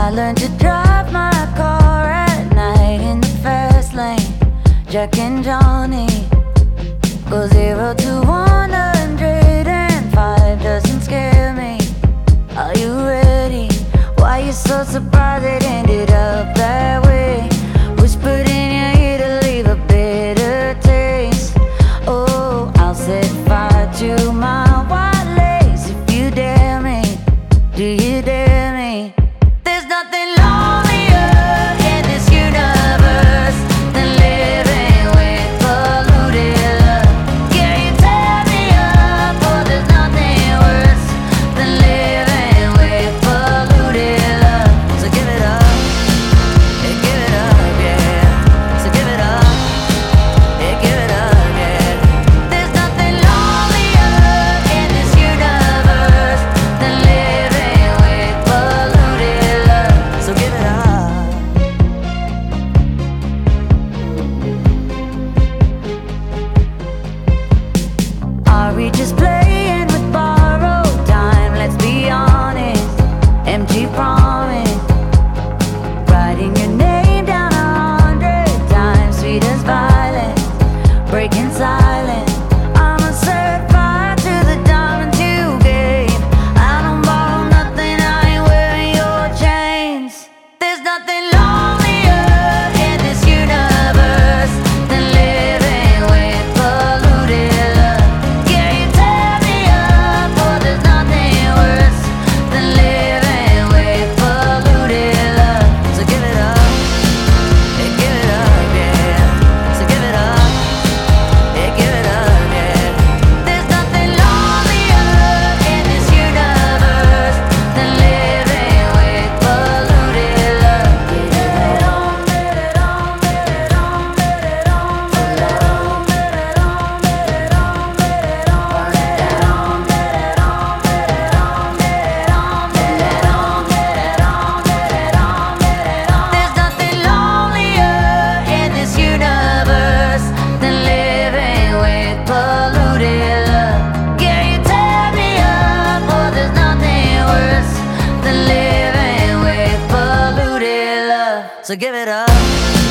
I learned to drive my car at night in the fast lane. Jack and Johnny go 0 to 105 doesn't scare me. Are you ready? Why you so surprised it ended up that way? Whispered in your ear to leave a bitter taste. Oh, I'll set fire to my white lace if you dare me. Do you dare me? There's nothing lonelier in this universe than living with polluted love. Yeah, you tear me up, oh, there's nothing worse than living with polluted love. So give it up, yeah, give it up, yeah. So give it up, yeah, give it up, yeah. There's nothing lonelier in this universe than living with polluted love. So give it up. Are we just playing with borrowed time? Let's be honest, empty promise. Writing your name down 100 times, sweet as violence, breaking silence. I'ma set fire to the diamonds you gave. I don't borrow nothing, I ain't wearing your chains. There's nothing lonelier in this universe than living with polluted love. Yeah, you tear me up, oh, there's nothing worse than living with polluted love. So give it up, yeah, give it up, yeah. So give it up, yeah, give it up, yeah. There's nothing lonelier in this universe than living with polluted love. Get it on, get it on, get it on, get it on, get it on, get it on, get it on, get it on, get it on, get it on, get it on, get it on, get it on, get it on, get it on. There's nothing lonelier in this universe than living with polluted love. Yeah, you tear me up, oh, there's nothing worse than living with polluted love. So give it up.